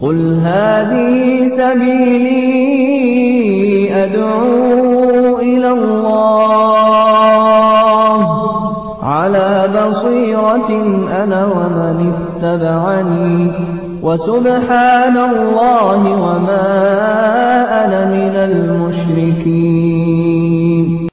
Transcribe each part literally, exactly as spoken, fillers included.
قل هذه سبيلي أدعو إلى الله على بصيرة أنا ومن اتبعني وسبحان الله وما أنا من المشركين.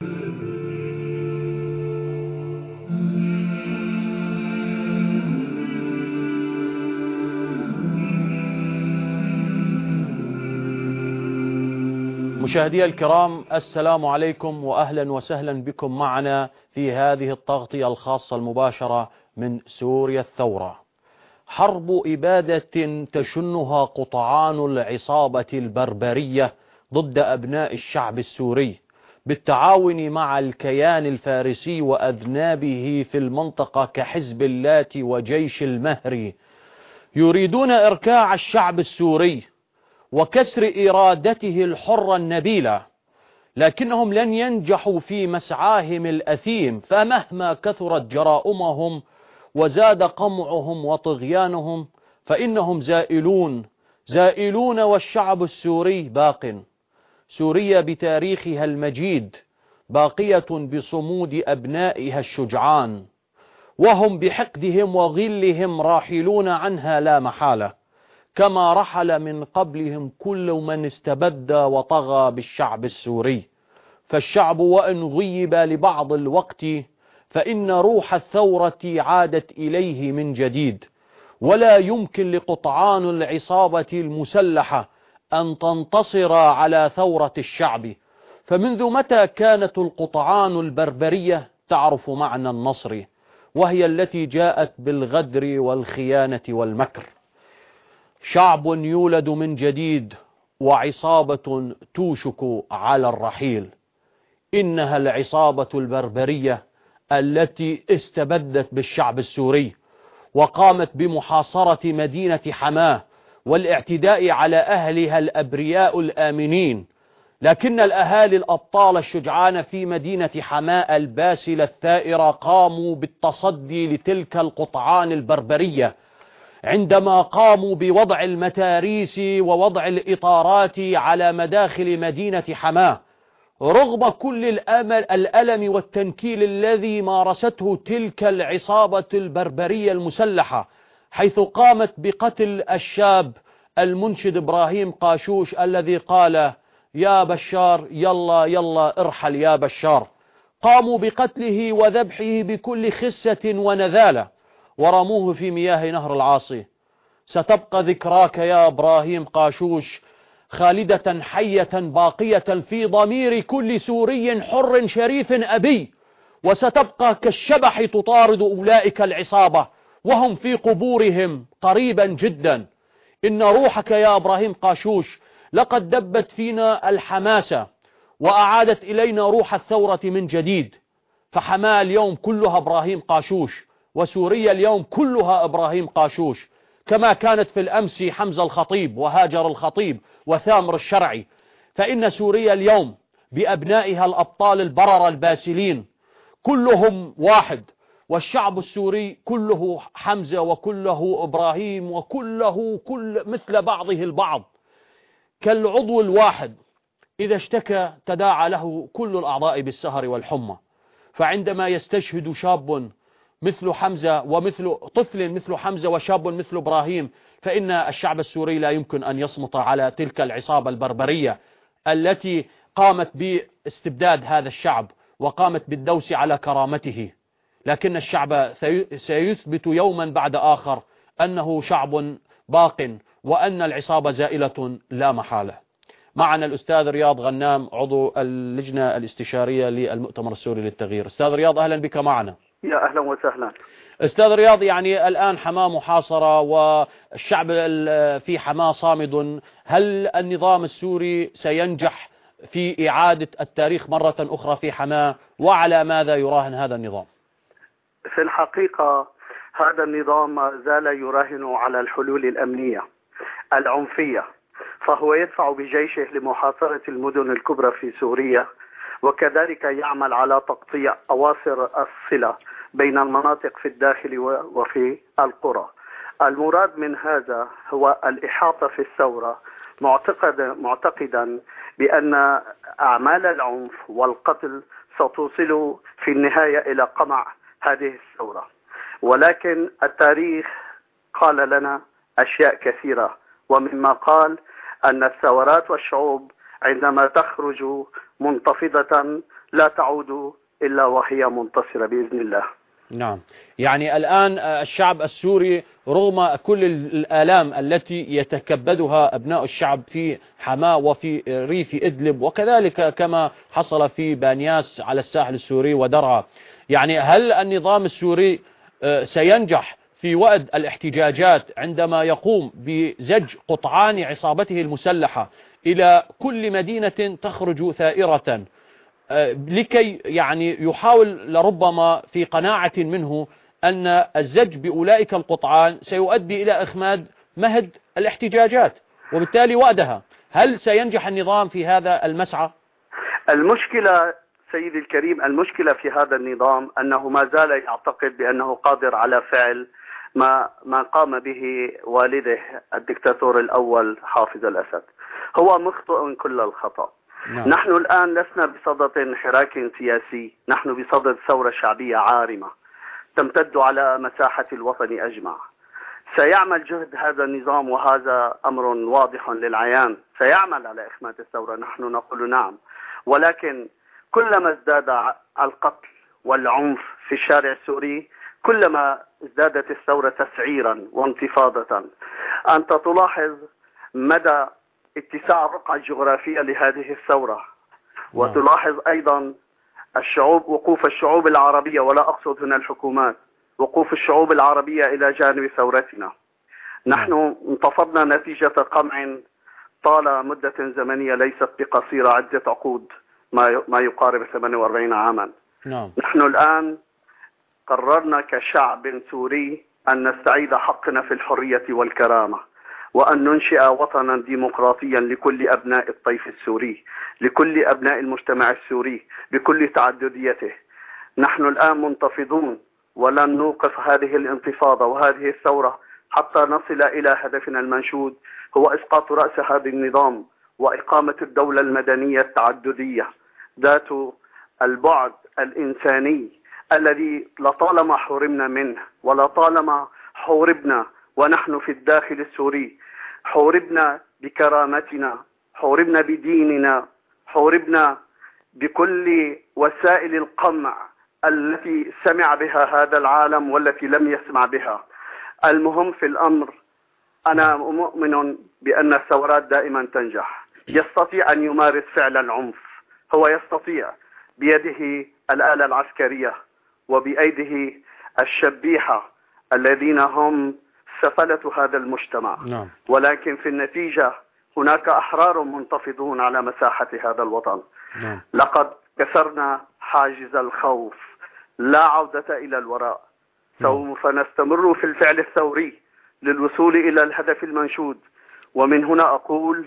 مشاهدي الكرام، السلام عليكم وأهلا وسهلا بكم معنا في هذه التغطية الخاصة المباشرة من سوريا الثورة. حرب إبادة تشنها قطعان العصابة البربرية ضد أبناء الشعب السوري بالتعاون مع الكيان الفارسي وأذنابه في المنطقة كحزب اللات وجيش المهري، يريدون إركاع الشعب السوري وكسر إرادته الحرة النبيلة، لكنهم لن ينجحوا في مسعاهم الأثيم، فمهما كثرت جرائمهم وزاد قمعهم وطغيانهم فإنهم زائلون زائلون والشعب السوري باق. سوريا بتاريخها المجيد باقية بصمود أبنائها الشجعان، وهم بحقدهم وغلهم راحلون عنها لا محالة، كما رحل من قبلهم كل من استبد وطغى بالشعب السوري. فالشعب وإن غيب لبعض الوقت فإن روح الثورة عادت إليه من جديد، ولا يمكن لقطعان العصابة المسلحة أن تنتصر على ثورة الشعب. فمنذ متى كانت القطعان البربرية تعرف معنى النصر، وهي التي جاءت بالغدر والخيانة والمكر؟ شعب يولد من جديد وعصابة توشك على الرحيل. إنها العصابة البربرية التي استبدت بالشعب السوري وقامت بمحاصرة مدينة حماه والاعتداء على أهلها الأبرياء الآمنين، لكن الأهالي الأبطال الشجعان في مدينة حماه الباسلة الثائرة قاموا بالتصدي لتلك القطعان البربرية عندما قاموا بوضع المتاريس ووضع الإطارات على مداخل مدينة حماه، رغم كل الأمل الألم والتنكيل الذي مارسته تلك العصابة البربرية المسلحة، حيث قامت بقتل الشاب المنشد إبراهيم قاشوش الذي قال يا بشار يلا يلا ارحل يا بشار. قاموا بقتله وذبحه بكل خسة ونذالة ورموه في مياه نهر العاصي. ستبقى ذكراك يا إبراهيم قاشوش خالدة حية باقية في ضمير كل سوري حر شريف أبي، وستبقى كالشبح تطارد أولئك العصابة وهم في قبورهم قريبا جدا. إن روحك يا إبراهيم قاشوش لقد دبت فينا الحماسة وأعادت إلينا روح الثورة من جديد. فحماة اليوم كلها إبراهيم قاشوش، وسوريا اليوم كلها إبراهيم قاشوش، كما كانت في الأمس حمزة الخطيب وهاجر الخطيب وثامر الشرعي. فإن سوريا اليوم بأبنائها الأبطال البرر الباسلين كلهم واحد، والشعب السوري كله حمزة وكله إبراهيم وكله كل مثل بعضه البعض، كالعضو الواحد إذا اشتكى تداعى له كل الأعضاء بالسهر والحمى. فعندما يستشهد شاب مثل حمزة ومثل طفل مثل حمزة وشاب مثل إبراهيم، فإن الشعب السوري لا يمكن أن يصمت على تلك العصابة البربرية التي قامت باستبداد هذا الشعب وقامت بالدوس على كرامته. لكن الشعب سيثبت يوما بعد آخر أنه شعب باق وأن العصابة زائلة لا محالة. معنا الأستاذ رياض غنام عضو اللجنة الاستشارية للمؤتمر السوري للتغيير. أستاذ رياض أهلا بك معنا. يا أهلا وسهلا. أستاذ رياض، يعني الآن حماة محاصرة والشعب في حماة صامد، هل النظام السوري سينجح في إعادة التاريخ مرة أخرى في حماة، وعلى ماذا يراهن هذا النظام؟ في الحقيقة هذا النظام ما زال يراهن على الحلول الأمنية العنفية، فهو يدفع بجيشه لمحاصرة المدن الكبرى في سوريا، وكذلك يعمل على تقطيع أواصر الصلة بين المناطق في الداخل وفي القرى. المراد من هذا هو الإحاطة في الثورة، معتقد معتقدا بأن أعمال العنف والقتل ستوصل في النهاية إلى قمع هذه الثورة. ولكن التاريخ قال لنا أشياء كثيرة، ومما قال أن الثورات والشعوب عندما تخرج منتفضة لا تعود إلا وهي منتصرة بإذن الله. نعم، يعني الآن الشعب السوري رغم كل الآلام التي يتكبدها أبناء الشعب في حماة وفي ريف إدلب، وكذلك كما حصل في بانياس على الساحل السوري ودرعا، يعني هل النظام السوري سينجح في وأد الاحتجاجات عندما يقوم بزج قطعان عصابته المسلحة إلى كل مدينة تخرج ثائرة لكي يعني يحاول لربما في قناعة منه أن الزج بأولئك القطعان سيؤدي إلى إخماد مهد الاحتجاجات وبالتالي وأدها؟ هل سينجح النظام في هذا المسعى؟ المشكلة سيدي الكريم، المشكلة في هذا النظام أنه ما زال يعتقد بأنه قادر على فعل ما ما قام به والده الدكتاتور الأول حافظ الأسد. هو مخطئ كل الخطأ. نعم. نحن الآن لسنا بصدد انحراك سياسي، نحن بصدد ثورة شعبية عارمة تمتد على مساحة الوطن أجمع. سيعمل جهد هذا النظام، وهذا أمر واضح للعيان، سيعمل على إخماد الثورة، نحن نقول نعم. ولكن كلما ازداد القتل والعنف في الشارع السوري كلما ازدادت الثورة تسعيرا وانتفاضة. أنت تلاحظ مدى اتساع الرقعة الجغرافية لهذه الثورة، وتلاحظ أيضا الشعوب، وقوف الشعوب العربية، ولا أقصد هنا الحكومات، وقوف الشعوب العربية إلى جانب ثورتنا. نحن انتفضنا نتيجة قمع طال مدة زمنية ليست بقصيرة، عدة عقود، ما يقارب ثمانية وأربعين عاما. نعم. نحن الآن قررنا كشعب سوري أن نستعيد حقنا في الحرية والكرامة، وأن ننشئ وطنا ديمقراطيا لكل أبناء الطيف السوري، لكل أبناء المجتمع السوري بكل تعدديته. نحن الآن منتفضون، ولن نوقف هذه الانتفاضة وهذه الثورة حتى نصل إلى هدفنا المنشود، هو إسقاط رأس هذا النظام وإقامة الدولة المدنية التعددية ذات البعد الإنساني الذي لطالما حرمنا منه، ولطالما حوربنا ونحن في الداخل السوري، حوربنا بكرامتنا، حوربنا بديننا، حوربنا بكل وسائل القمع التي سمع بها هذا العالم والتي لم يسمع بها. المهم في الأمر، أنا مؤمن بأن الثورات دائما تنجح. يستطيع أن يمارس فعل العنف، هو يستطيع بيده الآلة العسكرية وبأيده الشبيحة الذين هم سفلة هذا المجتمع. نعم. ولكن في النتيجة هناك أحرار منتفضون على مساحة هذا الوطن. نعم. لقد كسرنا حاجز الخوف، لا عودة إلى الوراء. سوف نستمر في الفعل الثوري للوصول إلى الهدف المنشود. ومن هنا أقول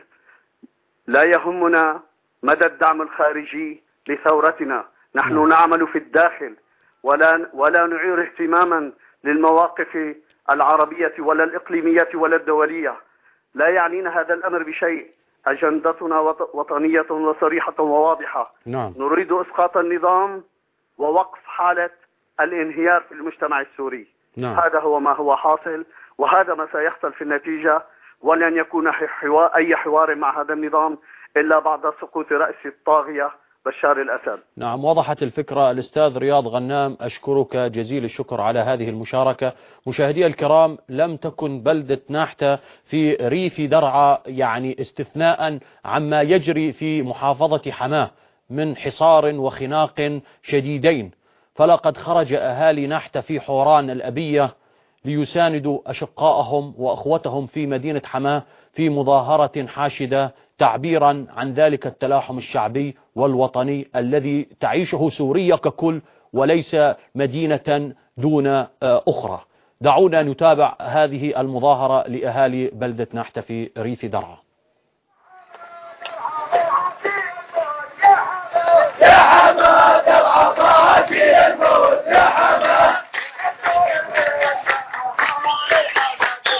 لا يهمنا مدى الدعم الخارجي لثورتنا، نحن نعم. نعمل في الداخل، ولا ولا نعير اهتماما للمواقف العربية ولا الإقليمية ولا الدولية. لا يعنينا هذا الأمر بشيء، أجندتنا وطنية وصريحة وواضحة. نعم. نريد إسقاط النظام ووقف حالة الانهيار في المجتمع السوري. نعم. هذا هو ما هو حاصل، وهذا ما سيحصل في النتيجة، ولن يكون حوار أي حوار مع هذا النظام إلا بعد سقوط رأس الطاغية بشار الأسد. نعم، وضحت الفكرة. الأستاذ رياض غنام، أشكرك جزيل الشكر على هذه المشاركة. مشاهدي الكرام، لم تكن بلدة ناحتة في ريف درعا يعني استثناء عما يجري في محافظة حماة من حصار وخناق شديدين، فلقد خرج أهالي ناحتة في حوران الأبية ليساندوا أشقائهم وأخوتهم في مدينة حماة في مظاهرة حاشدة تعبيرا عن ذلك التلاحم الشعبي والوطني الذي تعيشه سوريا ككل وليس مدينة دون أخرى. دعونا نتابع هذه المظاهرة لأهالي بلدة ناحتة في ريف درعا. يا حماة العطاء في الموت، يا حماة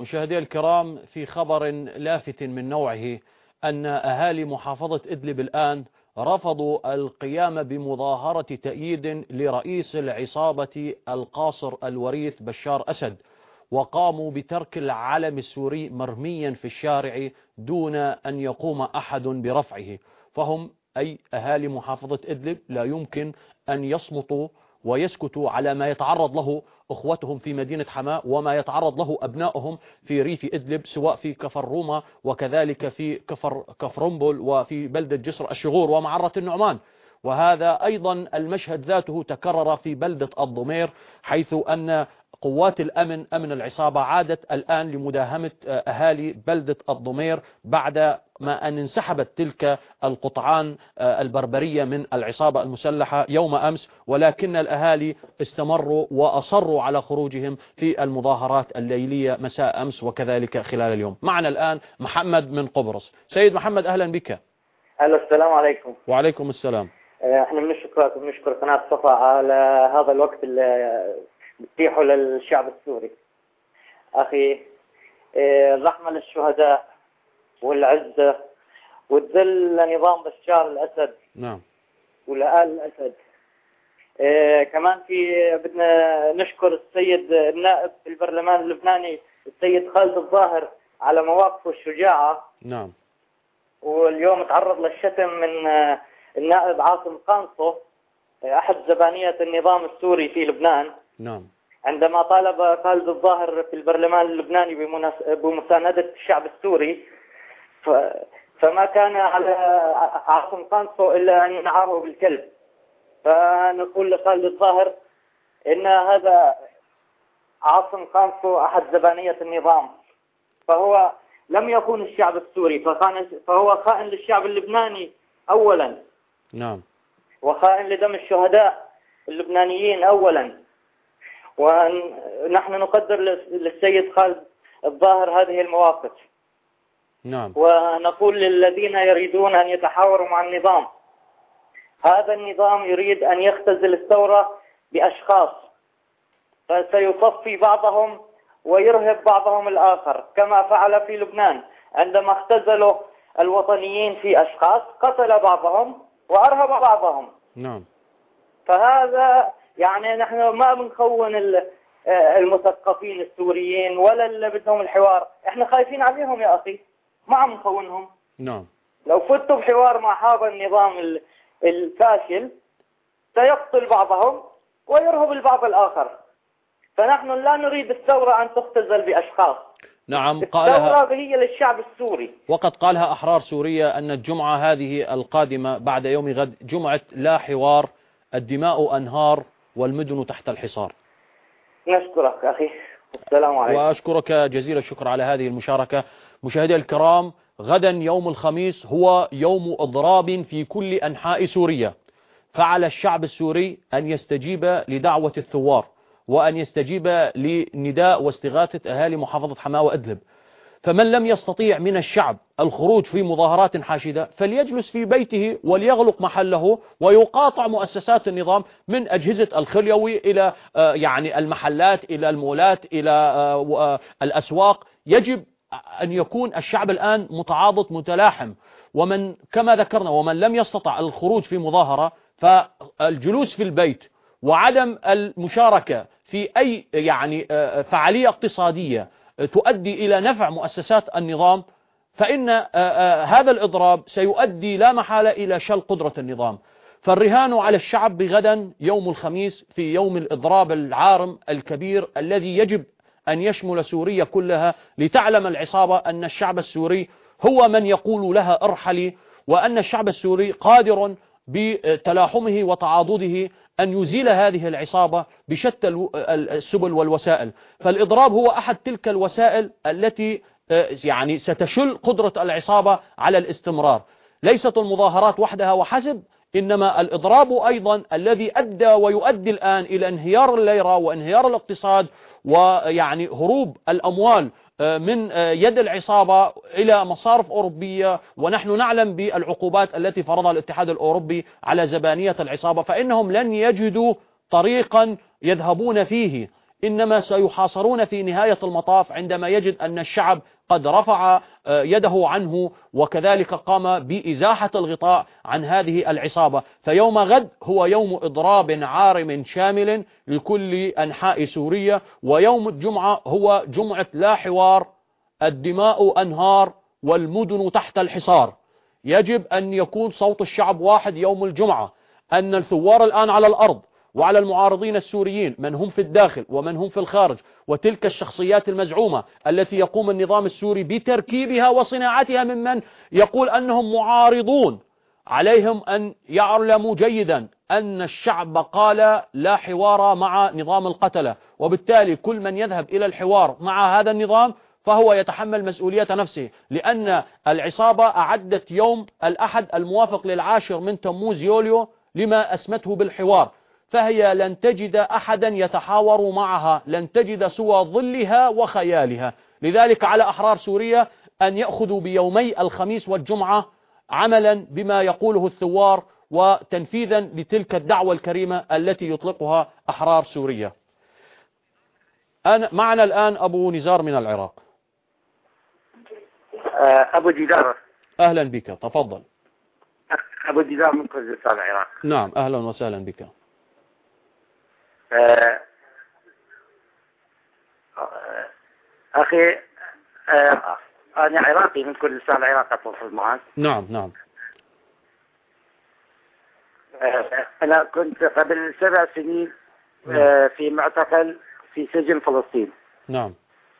مشاهدي الكرام، في خبر لافت من نوعه أن أهالي محافظة إدلب الآن رفضوا القيام بمظاهرة تأييد لرئيس العصابة القاصر الوريث بشار أسد، وقاموا بترك العلم السوري مرميا في الشارع دون أن يقوم أحد برفعه. فهم أي أهالي محافظة إدلب لا يمكن أن يصمتوا ويسكتوا على ما يتعرض له أخوتهم في مدينة حماة وما يتعرض له أبنائهم في ريف إدلب، سواء في كفر روما وكذلك في كفر كفرنبل وفي بلدة جسر الشغور ومعرة النعمان. وهذا أيضا المشهد ذاته تكرر في بلدة الضمير، حيث أن قوات الأمن أمن العصابة عادت الآن لمداهمة أهالي بلدة الضمير بعد ما أن انسحبت تلك القطعان البربرية من العصابة المسلحة يوم أمس، ولكن الأهالي استمروا وأصروا على خروجهم في المظاهرات الليلية مساء أمس وكذلك خلال اليوم. معنا الآن محمد من قبرص. سيد محمد، أهلا بك. أهلا، السلام عليكم. وعليكم السلام. احنا بنشكرك وبنشكر قناة صفا على هذا الوقت اللي بتتيحه للشعب السوري. أخي، الرحمة للشهداء والعزة والذل لنظام بشار الأسد. نعم. ولآل الأسد. كمان في بدنا نشكر السيد النائب في البرلمان اللبناني السيد خالد الظاهر على مواقفه الشجاعة. نعم. واليوم تعرض للشتم من النائب عاصم قانصو أحد زبانية النظام السوري في لبنان. نعم. عندما طالب خالد الظاهر في البرلمان اللبناني بمساندة الشعب السوري، فما كان على عاصم قانصو إلا أن ينعره بالكلب. فنقول لخالد الظاهر إن هذا عاصم قانصو أحد زبانية النظام، فهو لم يكون الشعب السوري، فهو خائن للشعب اللبناني أولا. نعم. وخائن لدم الشهداء اللبنانيين أولا. ونحن نقدر للسيد خالد الظاهر هذه المواقف. نعم. ونقول للذين يريدون أن يتحاوروا مع النظام، هذا النظام يريد أن يختزل الثورة بأشخاص، فسيصفي بعضهم ويرهب بعضهم الآخر، كما فعل في لبنان عندما اختزلوا الوطنيين في أشخاص، قتل بعضهم وأرهب بعضهم. نعم. فهذا يعني نحن ما بنخون المثقفين السوريين ولا اللي بدهم الحوار، احنا خايفين عليهم يا أخي، ما عم نخونهم. نعم. لو فتوا بحوار مع هذا النظام الفاشل سيقتل بعضهم ويرهب البعض الآخر. فنحن لا نريد الثورة أن تختزل بأشخاص. نعم. قالها الثورة هي للشعب السوري، وقد قالها أحرار سوريا أن الجمعة هذه القادمة بعد يوم غد جمعة لا حوار، الدماء أنهار والمدن تحت الحصار. نشكرك أخي، السلام عليكم. وأشكرك جزيل الشكر على هذه المشاركة. مشاهدي الكرام، غدا يوم الخميس هو يوم إضراب في كل أنحاء سوريا، فعلى الشعب السوري أن يستجيب لدعوة الثوار وأن يستجيب لنداء واستغاثة أهالي محافظة حماة وإدلب. فمن لم يستطيع من الشعب الخروج في مظاهرات حاشدة فليجلس في بيته وليغلق محله ويقاطع مؤسسات النظام من أجهزة الخليوي إلى يعني المحلات إلى المولات إلى الأسواق. يجب أن يكون الشعب الآن متعاضد متلاحم، ومن كما ذكرنا ومن لم يستطع الخروج في مظاهرة فالجلوس في البيت وعدم المشاركة في أي يعني فعالية اقتصادية تؤدي إلى نفع مؤسسات النظام، فإن هذا الإضراب سيؤدي لا محالة إلى شل قدرة النظام. فالرهان على الشعب بغدا يوم الخميس في يوم الإضراب العارم الكبير الذي يجب أن يشمل سوريا كلها، لتعلم العصابة أن الشعب السوري هو من يقول لها ارحلي، وأن الشعب السوري قادر بتلاحمه وتعاضده أن يزيل هذه العصابة بشتى السبل والوسائل. فالإضراب هو أحد تلك الوسائل التي يعني ستشل قدرة العصابة على الاستمرار. ليست المظاهرات وحدها وحسب، إنما الإضراب أيضا الذي أدى ويؤدي الآن إلى انهيار الليرة وانهيار الاقتصاد ويعني هروب الأموال من يد العصابة إلى مصارف أوروبية، ونحن نعلم بالعقوبات التي فرضها الاتحاد الأوروبي على زبانية العصابة، فإنهم لن يجدوا طريقا يذهبون فيه إنما سيحاصرون في نهاية المطاف عندما يجد أن الشعب قد رفع يده عنه وكذلك قام بإزاحة الغطاء عن هذه العصابة. فيوم غد هو يوم إضراب عارم شامل لكل أنحاء سوريا، ويوم الجمعة هو جمعة لا حوار، الدماء أنهار والمدن تحت الحصار. يجب أن يكون صوت الشعب واحد يوم الجمعة، أن الثوار الآن على الأرض وعلى المعارضين السوريين من هم في الداخل ومن هم في الخارج، وتلك الشخصيات المزعومة التي يقوم النظام السوري بتركيبها وصناعتها ممن يقول أنهم معارضون، عليهم أن يعلموا جيدا أن الشعب قال لا حوار مع نظام القتلة، وبالتالي كل من يذهب إلى الحوار مع هذا النظام فهو يتحمل مسؤولية نفسه، لأن العصابة أعدت يوم الأحد الموافق للعاشر من تموز يوليو لما أسمته بالحوار، فهي لن تجد أحدا يتحاور معها، لن تجد سوى ظلها وخيالها. لذلك على أحرار سوريا أن يأخذوا بيومي الخميس والجمعة عملا بما يقوله الثوار وتنفيذا لتلك الدعوة الكريمة التي يطلقها أحرار سوريا. أنا معنا الآن أبو نزار من العراق. أبو ديدار، أهلا بك، تفضل. أبو ديدار من كردستان العراق. نعم، أهلا وسهلا بك. أه أخي، أه أنا عراقي من كردستان العراق أتواصل معك. نعم نعم. أه أنا كنت قبل سبع سنين أه في معتقل في سجن فلسطين. نعم.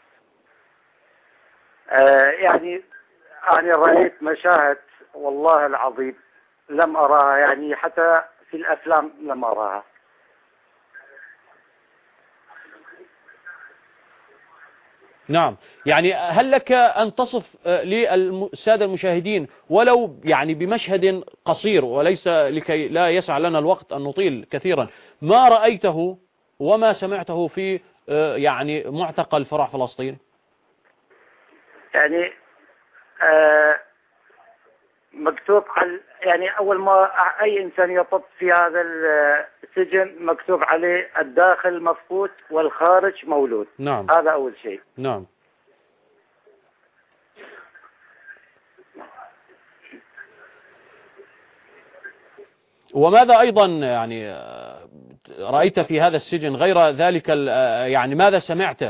أه يعني أنا رأيت مشاهد والله العظيم لم أراها، يعني حتى في الأفلام لم أراها. نعم، يعني هل لك أن تصف للسادة المشاهدين ولو يعني بمشهد قصير، وليس لكي لا يسع لنا الوقت أن نطيل كثيرا، ما رأيته وما سمعته في يعني معتقل فرع فلسطين؟ يعني آه مكتوب على، يعني أول ما أي إنسان يطب في هذا السجن مكتوب عليه الداخل مفقود والخارج مولود. نعم. هذا أول شيء. نعم. وماذا أيضا يعني رأيت في هذا السجن غير ذلك؟ يعني ماذا سمعت؟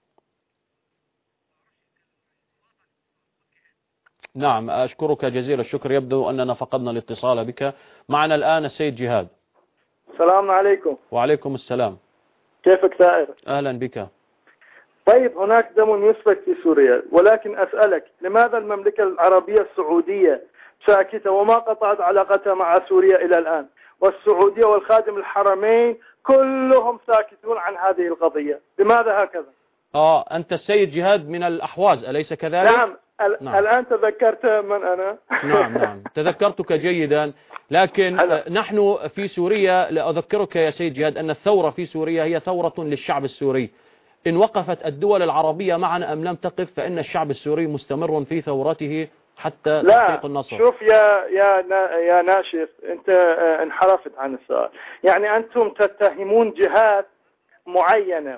نعم، أشكرك جزيل الشكر. يبدو أننا فقدنا الاتصال بك. معنا الآن السيد جهاد. السلام عليكم. وعليكم السلام. كيفك سائر؟ أهلا بك. طيب، هناك دم يسفك في سوريا، ولكن أسألك لماذا المملكة العربية السعودية ساكتة وما قطعت علاقتها مع سوريا إلى الآن، والسعودية والخادم الحرمين كلهم ساكتون عن هذه القضية؟ لماذا هكذا؟ آه أنت السيد جهاد من الأحواز أليس كذلك؟ نعم. نعم. الآن تذكرت من أنا. نعم نعم تذكرتك جيدا. لكن هلا. نحن في سوريا، لأذكرك يا سيد جهاد أن الثورة في سوريا هي ثورة للشعب السوري. إن وقفت الدول العربية معنا أم لم تقف، فإن الشعب السوري مستمر في ثورته حتى تحقيق النصر. شوف يا يا يا ناشف، أنت انحرفت عن السؤال. يعني أنتم تتهمون جهات معينة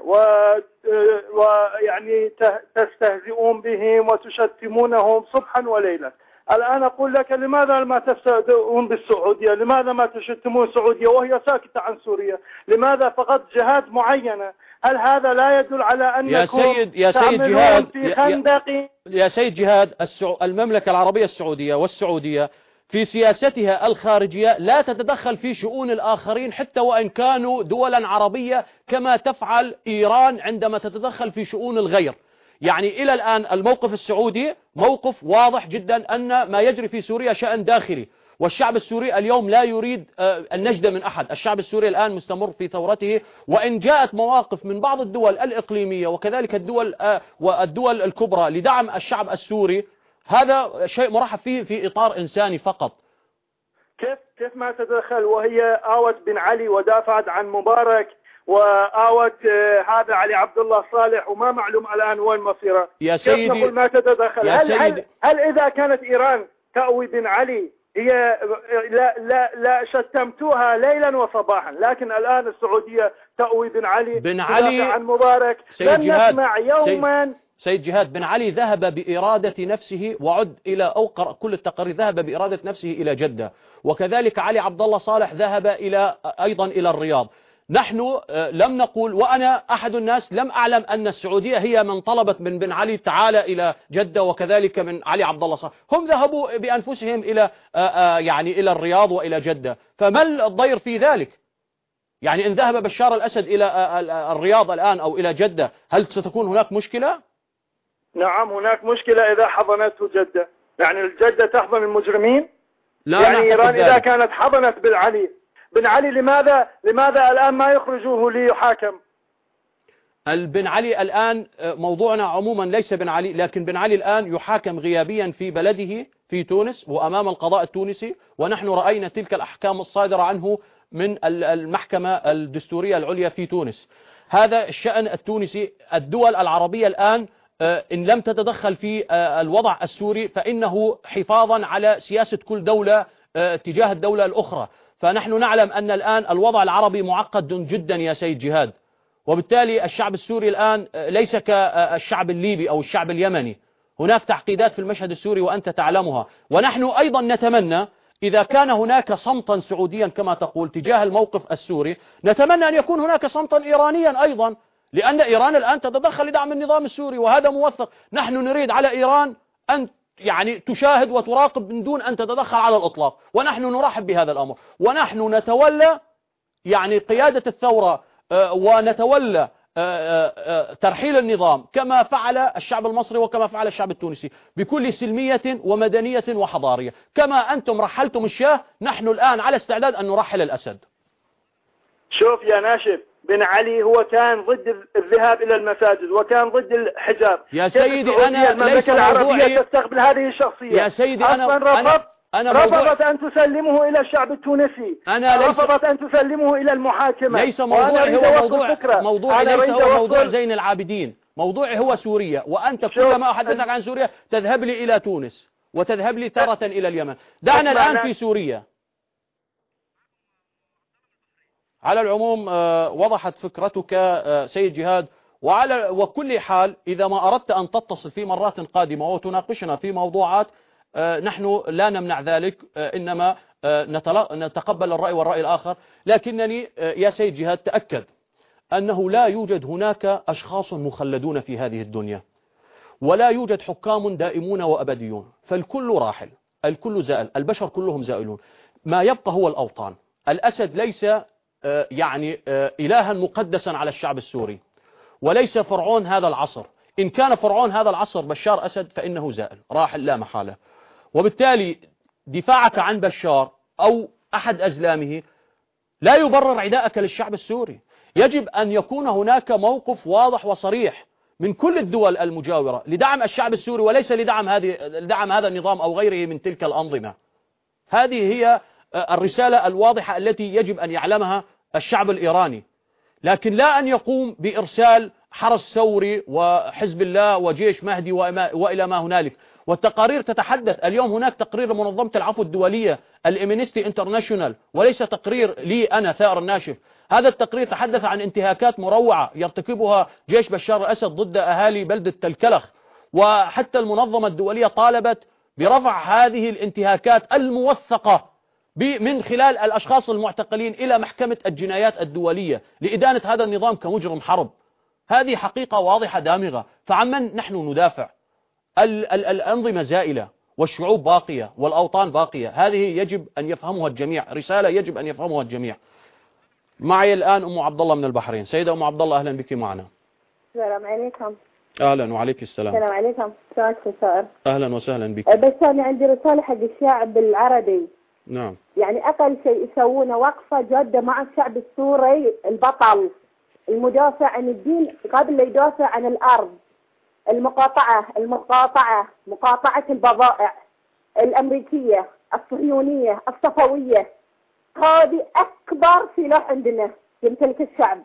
ويعني تستهزئون بهم وتشتمونهم صبحا وليلا. الآن أقول لك، لماذا ما تستهزئون بالسعودية؟ لماذا ما تشتمون السعودية وهي ساكتة عن سوريا؟ لماذا فقط جهات معينة؟ هل هذا لا يدل على أنكم يا سيد يا سيد جهاد في خندق؟ يا سيد جهاد، المملكة العربية السعودية والسعودية في سياستها الخارجية لا تتدخل في شؤون الآخرين حتى وإن كانوا دولا عربية، كما تفعل إيران عندما تتدخل في شؤون الغير. يعني إلى الآن الموقف السعودي موقف واضح جدا أن ما يجري في سوريا شأن داخلي، والشعب السوري اليوم لا يريد النجدة من أحد. الشعب السوري الآن مستمر في ثورته، وإن جاءت مواقف من بعض الدول الإقليمية وكذلك الدول والدول الكبرى لدعم الشعب السوري، هذا شيء مرحب فيه في إطار إنساني فقط. كيف كيف ما تدخل وهي آوت بن علي ودافعت عن مبارك، وآوت هذا علي عبد الله صالح، وما معلوم الآن وين مصيره؟ يا سيدي كيف نقول ما تتدخل؟ يا هل, سيدي هل هل إذا كانت إيران تأوي بن علي هي لا لا لا شتمتوها ليلا وصباحا، لكن الآن السعودية تأوي بن علي بن علي عن مبارك. لم نسمع يوما سيد, سيد جهاد بن علي ذهب بإرادة نفسه وعد إلى أوقر كل التقارير ذهب بإرادة نفسه إلى جدة، وكذلك علي عبد الله صالح ذهب إلى أيضا إلى الرياض. نحن لم نقول، وأنا أحد الناس لم أعلم أن السعودية هي من طلبت من بن علي تعالى إلى جدة، وكذلك من علي عبد الله صالح، هم ذهبوا بأنفسهم إلى يعني إلى الرياض وإلى جدة، فما الضير في ذلك؟ يعني إن ذهب بشار الأسد إلى الرياض الآن أو إلى جدة، هل ستكون هناك مشكلة؟ نعم هناك مشكلة إذا حضنته جدة، يعني الجدة تحضن المجرمين. لا يعني إيران ذلك. إذا كانت حضنت بن علي بن علي لماذا لماذا الآن ما يخرجوه ليحاكم؟ بن علي الآن موضوعنا عموما ليس بن علي، لكن بن علي الآن يحاكم غيابيا في بلده في تونس وأمام القضاء التونسي، ونحن رأينا تلك الأحكام الصادرة عنه من المحكمة الدستورية العليا في تونس. هذا الشأن التونسي. الدول العربية الآن إن لم تتدخل في الوضع السوري فإنه حفاظا على سياسة كل دولة تجاه الدولة الأخرى. فنحن نعلم أن الآن الوضع العربي معقد جدا يا سيد جهاد، وبالتالي الشعب السوري الآن ليس كالشعب الليبي أو الشعب اليمني، هناك تعقيدات في المشهد السوري وأنت تعلمها. ونحن أيضا نتمنى إذا كان هناك صمتا سعوديا كما تقول تجاه الموقف السوري، نتمنى أن يكون هناك صمتا إيرانيا أيضا، لأن إيران الآن تتدخل لدعم النظام السوري وهذا موثق. نحن نريد على إيران أن يعني تشاهد وتراقب من دون أن تتدخل على الإطلاق، ونحن نرحب بهذا الأمر، ونحن نتولى يعني قيادة الثورة ونتولى ترحيل النظام كما فعل الشعب المصري وكما فعل الشعب التونسي بكل سلمية ومدنية وحضارية. كما أنتم رحلتم الشاه نحن الآن على استعداد أن نرحل الأسد. شوف يا ناشف، بن علي هو كان ضد الذهاب إلى المساجد وكان ضد الحجاب. يا سيدي أنا ليس العربية تستقبل هذه الشخصية. يا سيدي أنا رفضت أنا رفضت أن تسلمه إلى الشعب التونسي. أنا ليس رفضت أن تسلمه إلى المحاكمة. ليس موضوعي هو موضوع موضوع ليس هو موضوع زين العابدين، موضوعي هو سوريا، وأنت كلما أحدثك عن سوريا تذهب لي إلى تونس وتذهب لي تارة إلى اليمن. دعنا الآن في سوريا. على العموم وضحت فكرتك سيد جهاد، وعلى وكل حال إذا ما أردت أن تتصل في مرات قادمة وتناقشنا في موضوعات نحن لا نمنع ذلك، إنما نتقبل الرأي والرأي الآخر. لكنني يا سيد جهاد تأكد أنه لا يوجد هناك أشخاص مخلدون في هذه الدنيا، ولا يوجد حكام دائمون وأبديون، فالكل راحل، الكل زائل، البشر كلهم زائلون. ما يبقى هو الأوطان. الأسد ليس يعني إلها مقدسا على الشعب السوري، وليس فرعون هذا العصر. إن كان فرعون هذا العصر بشار أسد فإنه زائل راحل لا محالة. وبالتالي دفاعك عن بشار أو أحد أزلامه لا يبرر عداءك للشعب السوري. يجب أن يكون هناك موقف واضح وصريح من كل الدول المجاورة لدعم الشعب السوري، وليس لدعم هذه لدعم هذا النظام أو غيره من تلك الأنظمة. هذه هي الرسالة الواضحة التي يجب أن يعلمها الشعب الإيراني، لكن لا أن يقوم بإرسال حرس ثوري وحزب الله وجيش مهدي وإلى ما هنالك. والتقارير تتحدث اليوم، هناك تقرير منظمة العفو الدولية الإمنستي انترناشونال، وليس تقرير لي أنا ثائر الناشف. هذا التقرير تحدث عن انتهاكات مروعة يرتكبها جيش بشار الأسد ضد أهالي بلدة تلكلخ، وحتى المنظمة الدولية طالبت برفع هذه الانتهاكات الموثقة من خلال الأشخاص المعتقلين إلى محكمة الجنايات الدولية لإدانة هذا النظام كمجرم حرب. هذه حقيقة واضحة دامغة. فعمن نحن ندافع؟ ال ال الأنظمة زائلة والشعوب باقية والأوطان باقية. هذه يجب أن يفهمها الجميع، رسالة يجب أن يفهمها الجميع. معي الآن أم عبد الله من البحرين. سيدة أم عبد الله أهلا بك معنا. السلام عليكم. أهلا وعليك السلام. السلام عليكم. سائر. أهلا وسهلا بك. بس أنا عندي رسالة حق الشعب العربي. نعم. يعني أقل شيء يسوون وقفة جادة مع الشعب السوري البطل المدافع عن الدين قبل لا يدافع عن الأرض. المقاطعة المقاطعة مقاطعة البضائع الأمريكية الصهيونية الصفوية، هذه أكبر سلاح عندنا يمتلك الشعب.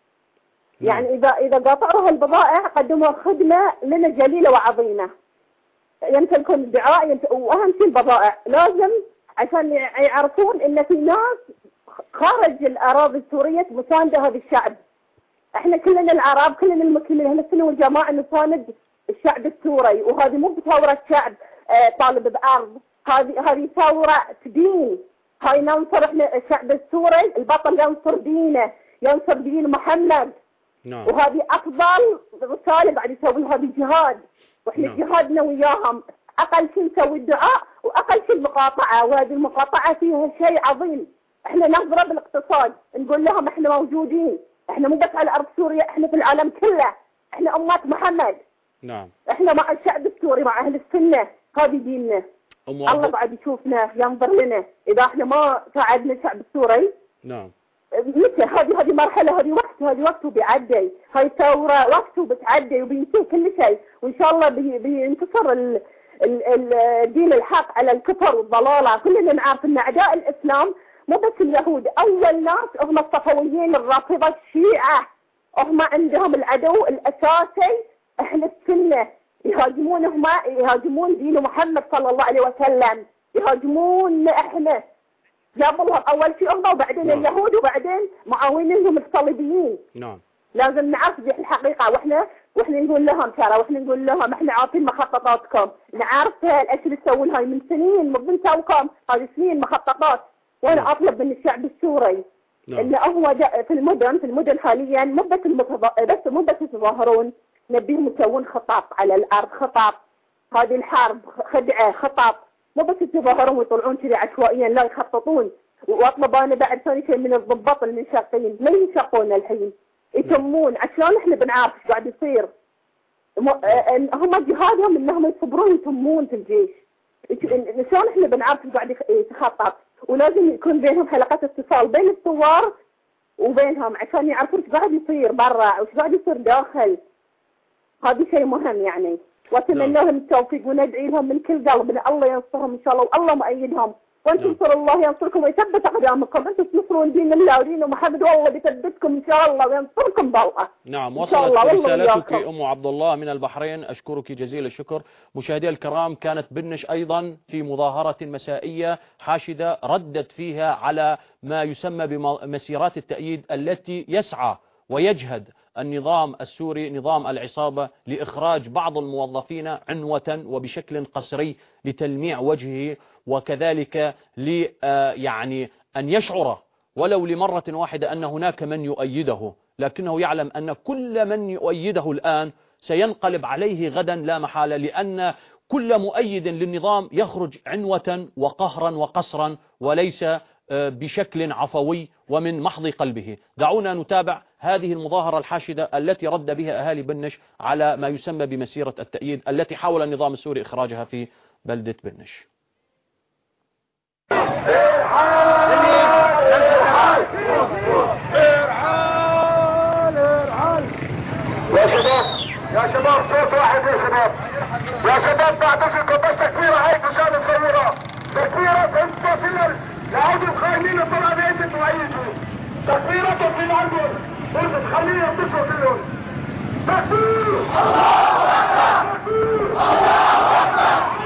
يعني إذا إذا قاطعوا البضائع قدموا خدمة لنا جليلة وعظيمة. يمتلكون الدعاء وأهم شيء البضائع. لازم عشان يعرفون ان في ناس خارج الاراضي السوريه مسانده هذا الشعب. احنا كلنا العرب كلنا المسلمين اهل السنه والجماعه نساند الشعب السوري، وهذه مو بثوره شعب آه طالب بارض، هذه هذه ثوره دين. هاي ننصر احنا الشعب السوري، البطل ينصر دينه، ينصر دين محمد. نعم. وهذه افضل رساله بعد يسوي هذا جهاد، واحنا نعم. جهادنا وياهم اقل شيء نسوي الدعاء واقل شيء المقاطعه، وهذه المقاطعه فيها شيء عظيم. احنا نضرب الاقتصاد، نقول لهم احنا موجودين، احنا مو بس على ارض سوريا، احنا في العالم كله، احنا امه محمد. نعم. احنا مع الشعب السوري، مع اهل السنه، هذه ديننا. الله بعد يشوفنا ينظر لنا اذا احنا ما ساعدنا الشعب السوري. نعم. متى هذه هذه مرحله، هذه وقت، هذه وقته بيعدي، هاي ثوره وقته بتعدي وبينتهي كل شيء، وان شاء الله بي بينتصر ال ال الدين الحق على الكفر والضلاله. كلنا نعرف ان اعداء الاسلام مو بس اليهود، اول ناس هم الصفويين الرافضه الشيعه، هم عندهم العدو الاساسي اهل السنه، يهاجمون هم يهاجمون دين محمد صلى الله عليه وسلم، يهاجمون احنا. جابوا لهم اول شيء هم وبعدين نعم. اليهود وبعدين معاونينهم الصليبيين. نعم. لازم نعرف دي الحقيقه، واحنا واحنا نقول لهم ترى، واحنا نقول لهم احنا عارفين مخططاتكم، نعرف ايش اللي تسوون هاي من سنين، مو من توكم، هذه سنين مخططات. وانا نعم. اطلب من الشعب السوري نعم. انه هو في المدن في المدن حاليا مو بس المتض... بس مو بس يتظاهرون، نبيهم يسوون خطط على الارض، خطط. هذه الحرب خدعه، خطط، مو بس يتظاهرون ويطلعون كذا عشوائيا، لا يخططون. واطلب انا بعد ثاني شيء من الضباط المنشقين، ما ينشقون الحين، يتمون عشان احنا بنعرف ايش قاعد يصير. هم جهادهم انهم يصبرون ويتمون في الجيش، عشان احنا بنعرف ايش قاعد يتخطط. ولازم يكون بينهم حلقات اتصال بين الثوار وبينهم عشان يعرفون ايش قاعد يصير برا وايش قاعد يصير داخل. هذا شيء مهم يعني. واتمنى لهم التوفيق وندعي لهم من كل قلب ان الله ينصرهم ان شاء الله، والله مؤيدهم. وانتم انصروا الله ينصركم ويثبت اقدامكم، انتم تنصرون دين الله ودين محمد، والله بيثبتكم ان شاء الله وينصركم بالله. نعم. وصلت رسالتك ام عبد الله من البحرين، اشكرك جزيل الشكر. مشاهدينا الكرام، كانت بنش ايضا في مظاهرة مسائية حاشدة ردت فيها على ما يسمى بمسيرات التأييد التي يسعى ويجهد النظام السوري، نظام العصابة، لإخراج بعض الموظفين عنوة وبشكل قسري لتلميع وجهه، وكذلك ل يعني أن يشعر ولو لمرة واحدة أن هناك من يؤيده، لكنه يعلم أن كل من يؤيده الآن سينقلب عليه غدا لا محالة، لأن كل مؤيد للنظام يخرج عنوة وقهرا وقسرا وليس بشكل عفوي ومن محض قلبه. دعونا نتابع هذه المظاهرة الحاشدة التي رد بها أهالي بنش على ما يسمى بمسيرة التأييد التي حاول النظام السوري إخراجها في بلدة بنش. يا شباب يا شباب صوت واحد يا شباب يا شباب بعد اذنكم بس تكبيره هاي مشان نصورها، تكبيره انت تصل لعود الخاينين طلع بيتك وعيشوا، تكبيرتهم في العنبر قلت تخليهم يتصلوا كلهم. تكبير الله اكبر، تكبير الله اكبر،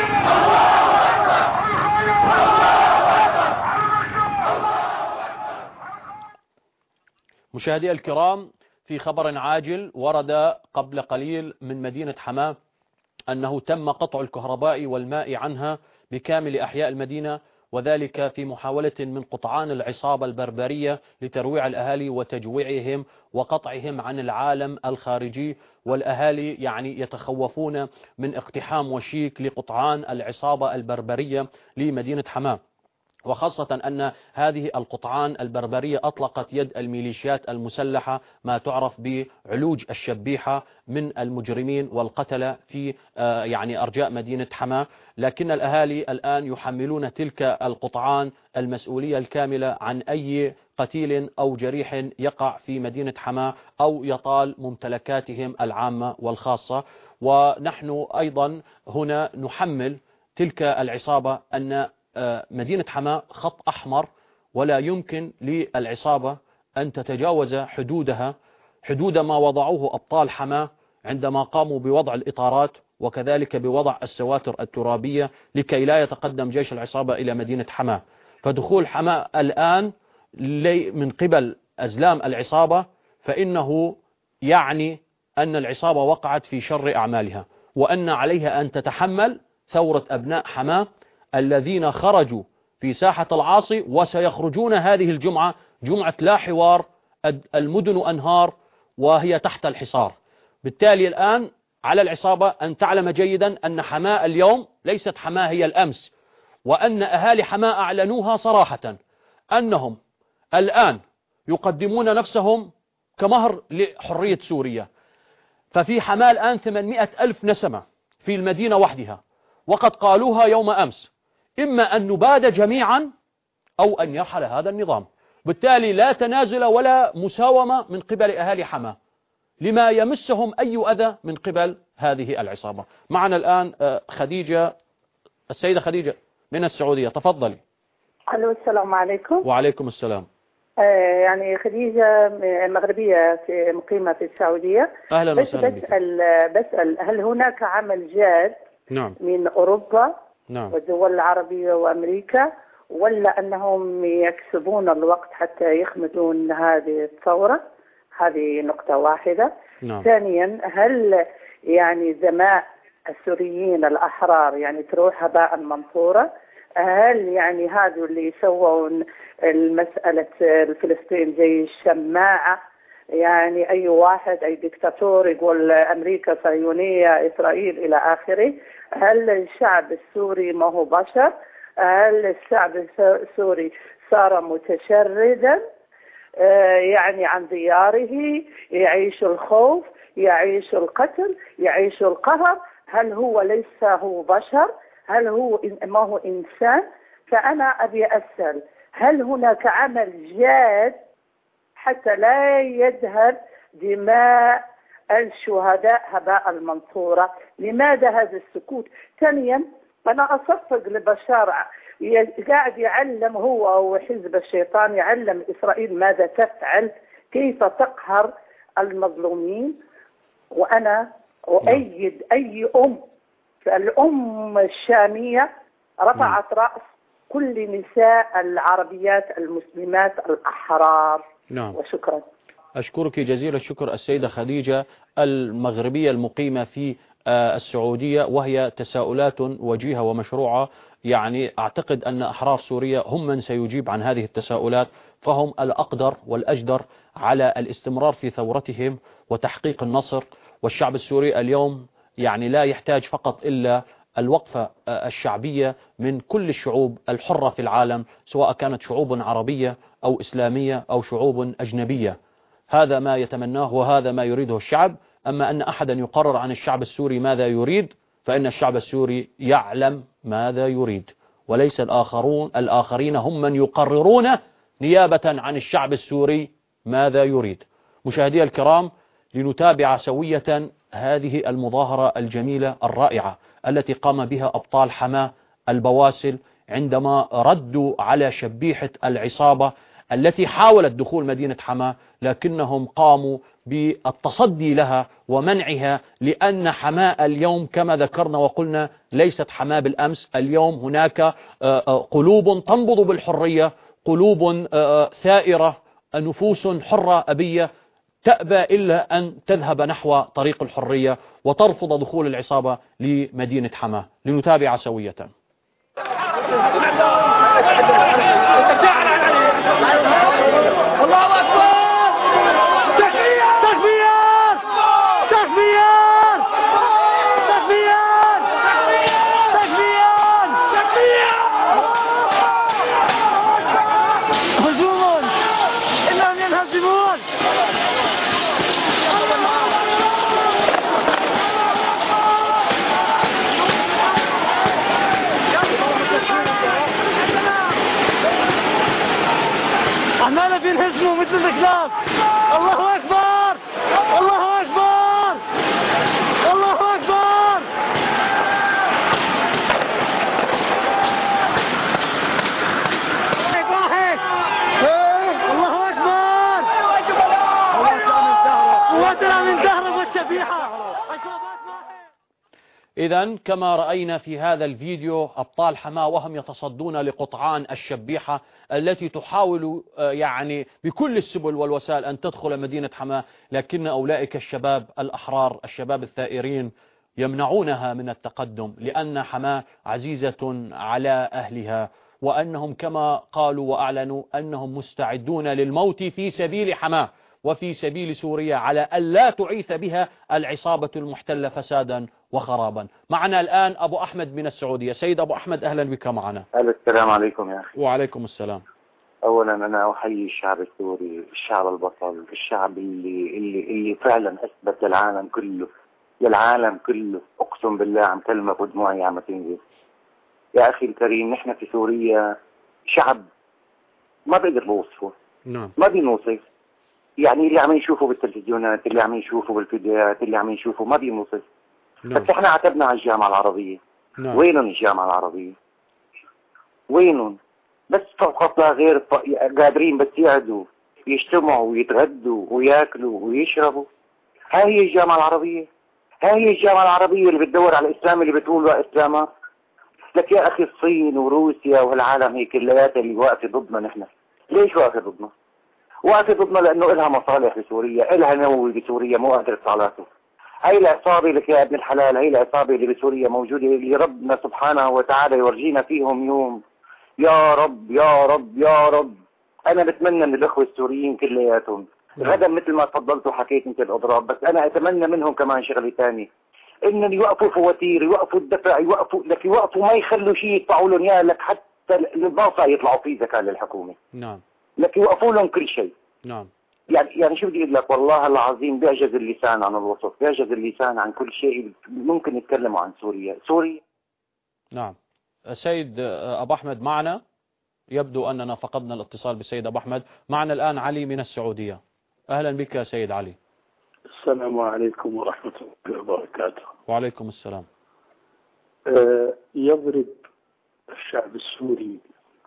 مشاهدي الكرام، في خبر عاجل ورد قبل قليل من مدينة حماة أنه تم قطع الكهرباء والماء عنها بكامل أحياء المدينة، وذلك في محاولة من قطعان العصابة البربرية لترويع الأهالي وتجويعهم وقطعهم عن العالم الخارجي. والأهالي يعني يتخوفون من اقتحام وشيك لقطعان العصابة البربرية لمدينة حماة، وخاصة أن هذه القطعان البربرية أطلقت يد الميليشيات المسلحة ما تعرف بعلوج الشبيحة من المجرمين والقتلة في يعني أرجاء مدينة حماة. لكن الأهالي الآن يحملون تلك القطعان المسؤولية الكاملة عن أي قتيل أو جريح يقع في مدينة حماة أو يطال ممتلكاتهم العامة والخاصة. ونحن أيضا هنا نحمل تلك العصابة أن مدينة حماة خط أحمر، ولا يمكن للعصابة أن تتجاوز حدودها، حدود ما وضعوه أبطال حماة عندما قاموا بوضع الإطارات وكذلك بوضع السواتر الترابية لكي لا يتقدم جيش العصابة إلى مدينة حماة. فدخول حماة الآن من قبل أزلام العصابة فإنه يعني أن العصابة وقعت في شر أعمالها، وأن عليها أن تتحمل ثورة أبناء حماة الذين خرجوا في ساحة العاصي وسيخرجون هذه الجمعة، جمعة لا حوار، المدن أنهار وهي تحت الحصار. بالتالي الآن على العصابة أن تعلم جيدا أن حماة اليوم ليست حماة هي الأمس، وأن أهالي حماة أعلنوها صراحة أنهم الآن يقدمون نفسهم كمهر لحرية سوريا. ففي حماة الآن ثمانمائة ألف نسمة في المدينة وحدها، وقد قالوها يوم أمس إما أن نباد جميعا أو أن يرحل هذا النظام. بالتالي لا تنازل ولا مساومة من قبل أهالي حماة لما يمسهم أي أذى من قبل هذه العصابة. معنا الآن خديجة، السيدة خديجة من السعودية، تفضلي. الو السلام عليكم. وعليكم السلام. آه يعني خديجة مغربية في مقيمة في السعودية. أهلا وسهلا بك. بسأل بسأل هل هناك عمل جاد نعم. من أوروبا نعم. والدول العربية وأمريكا، ولا أنهم يكسبون الوقت حتى يخمدون هذه الثورة؟ هذه نقطة واحدة. نعم. ثانيا، هل يعني دماء السوريين الأحرار يعني تروح هباء منثورة؟ هل يعني هذا اللي يسوون المسألة الفلسطين زي الشماعة، يعني أي واحد أي دكتاتور يقول أمريكا صهيونية إسرائيل إلى آخره؟ هل الشعب السوري ما هو بشر؟ هل الشعب السوري صار متشردا يعني عن دياره، يعيش الخوف، يعيش القتل، يعيش القهر؟ هل هو ليس هو بشر؟ هل هو ما هو إنسان؟ فأنا أبي أسأل، هل هناك عمل جاد حتى لا يذهب دماء الشهداء هباء المنثورة؟ لماذا هذا السكوت؟ ثانيا، أنا أصفق لبشار قاعد يعلم هو وحزب الشيطان يعلم إسرائيل ماذا تفعل، كيف تقهر المظلومين. وأنا أؤيد أي أم، فالأم الشامية رفعت رأس كل نساء العربيات المسلمات الأحرار. نعم. وشكرا. أشكرك جزيل الشكر السيدة خديجة المغربية المقيمة في السعودية، وهي تساؤلات وجيهة ومشروعة. يعني أعتقد أن أحرار سوريا هم من سيجيب عن هذه التساؤلات، فهم الأقدر والأجدر على الاستمرار في ثورتهم وتحقيق النصر. والشعب السوري اليوم يعني لا يحتاج فقط إلا الوقفة الشعبية من كل الشعوب الحرة في العالم، سواء كانت شعوب عربية أو إسلامية أو شعوب أجنبية. هذا ما يتمناه وهذا ما يريده الشعب. أما أن أحدا يقرر عن الشعب السوري ماذا يريد، فإن الشعب السوري يعلم ماذا يريد، وليس الآخرون الآخرين هم من يقررون نيابة عن الشعب السوري ماذا يريد. مشاهدي الكرام، لنتابع سوية هذه المظاهرة الجميلة الرائعة التي قام بها أبطال حماة البواسل عندما ردوا على شبيحة العصابة التي حاولت دخول مدينة حماة، لكنهم قاموا بالتصدي لها ومنعها، لأن حماة اليوم كما ذكرنا وقلنا ليست حماة بالأمس. اليوم هناك قلوب تنبض بالحرية، قلوب ثائرة، نفوس حرة أبية تأبى إلا أن تذهب نحو طريق الحرية وترفض دخول العصابة لمدينة حماة. لنتابع سوية. الله أكبر! تكبير! تكبير! تكبير! تكبير! تكبير! تكبير! هجوم! إنهم ينهزمون! عمالة بينهزموا مثل الكلاب. الله أكبر! الله أكبر! الله أكبر! واحد الله أكبر! قوتنا من دهره والشبيحة. إذن كما رأينا في هذا الفيديو أبطال حماة وهم يتصدون لقطعان الشبيحة التي تحاول يعني بكل السبل والوسائل أن تدخل مدينة حماة، لكن أولئك الشباب الأحرار الشباب الثائرين يمنعونها من التقدم، لأن حماة عزيزة على أهلها، وأنهم كما قالوا وأعلنوا أنهم مستعدون للموت في سبيل حماة وفي سبيل سوريا على ألا تعيث بها العصابة المحتلة فسادا وخرابا. معنا الآن أبو أحمد من السعودية. سيد أبو أحمد أهلا بك معنا. السلام عليكم يا أخي. وعليكم السلام. أولا أنا أحيي الشعب السوري، الشعب البطل، الشعب اللي اللي اللي فعلا أثبت للعالم كله للعالم كله أقسم بالله عم كلمة ودموعي عم تنزل. يا أخي الكريم، نحن في سوريا شعب ما بقدر بوصفه. نعم. ما بينوصف. يعني اللي عم يشوفه بالتلفزيونات، اللي عم يشوفه بالفيديوهات، اللي عم يشوفه ما بينوصف. نعم. بس احنا عتبنا على الجامعة العربية. نعم. وينهم الجامعة العربية؟ وينهم؟ بس فقط لا غير قادرين بس يقعدوا يجتمعوا ويتغدوا وياكلوا ويشربوا. ها هي الجامعة العربية؟ ها هي الجامعة العربية اللي بتدور على الإسلام اللي بتقول له إسلامها؟ لك يا أخي الصين وروسيا وهالعالم هي كلياتها اللي واقفة ضدنا نحن. ليش واقفة ضدنا؟ واقفة ضدنا لأنه إلها مصالح بسوريا، إلها نووي بسوريا مو قادرة تعلاته. هاي العصابة لك يا ابن الحلال، هاي العصابة اللي بسوريا موجودة اللي ربنا سبحانه وتعالى يورجينا فيهم يوم. يا رب يا رب يا رب. أنا بتمنى من الأخوة السوريين كلياتهم غدا مثل ما تفضلت وحكيت انت الأضراب، بس أنا أتمنى منهم كمان شغلة ثانية، إنهم يوقفوا فواتير، يوقفوا الدفع، يوقفوا لك يوقفوا ما يخلوا شيء يدفعوا لهم يا لك حتى الباصة يطلعوا فيه زكاة للحكومة. نعم. لك يوقفوا لهم كل شيء. نعم. يعني يعني شو بدي اقول لك، والله العظيم بيعجز اللسان عن الوصف، بيعجز اللسان عن كل شيء ممكن يتكلموا عن سوريا. سوريا. نعم. السيد أبو أحمد معنا، يبدو أننا فقدنا الاتصال بالسيد أبو أحمد. معنا الآن علي من السعودية. أهلا بك يا سيد علي. السلام عليكم ورحمة الله وبركاته. وعليكم السلام. أه يضرب الشعب السوري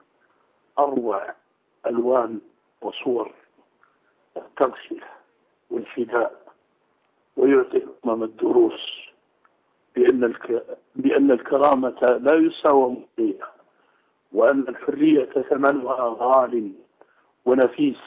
أروع ألوان وصور التضحية والفداء، ويعطي الأمم الدروس بأن الك... بأن الكرامة لا يساوم بها، وأن الحرية ثمنها غال ونفيس،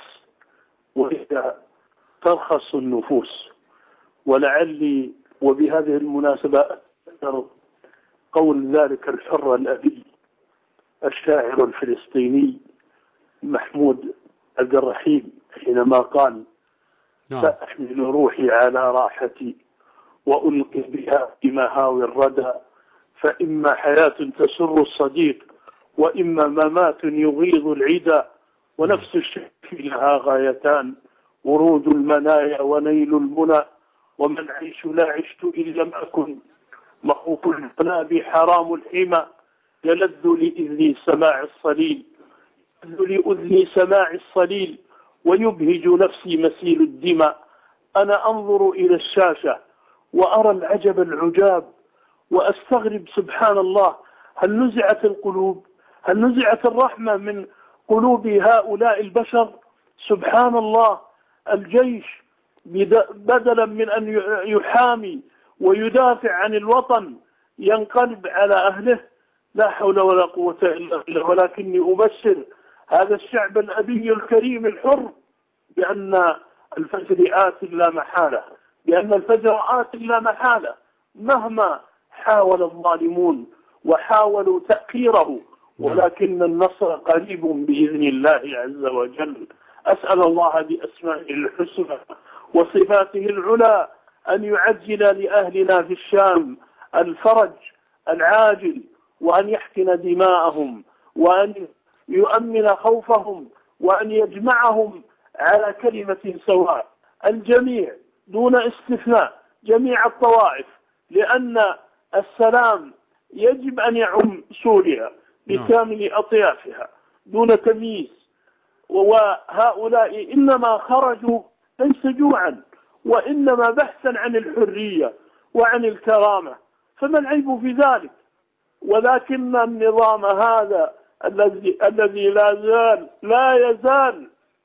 وهي ترخص النفوس. ولعلي وبهذه المناسبة أذكر قول ذلك الحر الأبي الشاعر الفلسطيني محمود عبد الرحيم حينما قال: سأحمل روحي على راحتي وألقي بها في مهاوي الردى، فإما حياة تسر الصديق وإما ممات يغيظ العدا، ونفس الشيء لها غايتان: ورود المنايا ونيل المنى، ومن عيش لا عشت إن لم أكن، مخوف الجناب حرام الحمى، يلذ لإذني سماع الصليل لأذني سماع الصليل ويبهج نفسي مسيل الدماء. أنا أنظر إلى الشاشة وأرى العجب العجاب وأستغرب سبحان الله، هل نزعت القلوب؟ هل نزعت الرحمة من قلوب هؤلاء البشر؟ سبحان الله. الجيش بدلا من أن يحامي ويدافع عن الوطن ينقلب على أهله. لا حول ولا قوة إلا بالله. ولكني أبشر هذا الشعب الأبي الكريم الحر بأن الفجر آت لا محالة، بأن الفجر آت لا محالة، مهما حاول الظالمون وحاولوا تأخيره، ولكن النصر قريب بإذن الله عز وجل. أسأل الله بأسمائه الحسنى وصفاته العلى أن يعجل لأهلنا في الشام الفرج العاجل، وأن يحقن دماءهم، وأن يؤمن خوفهم، وأن يجمعهم على كلمة سواء، الجميع دون استثناء، جميع الطوائف، لأن السلام يجب أن يعم سوريا بكامل أطيافها دون تمييز. وهؤلاء إنما خرجوا ليس جوعا، وإنما بحثا عن الحرية وعن الكرامة، فما العيب في ذلك؟ ولكن النظام هذا الذي الذي لا زال لا يزال